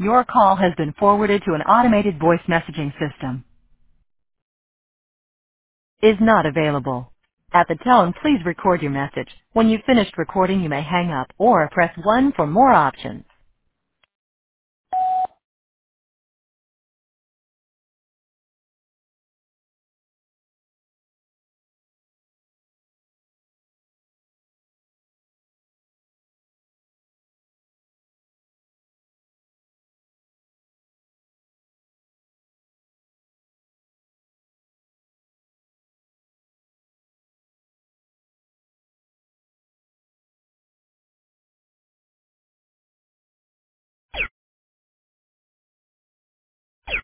Your call has been forwarded to an automated voice messaging system. Is not available. At the tone, please record your message. When you've finished recording, you may hang up or press 1 for more options.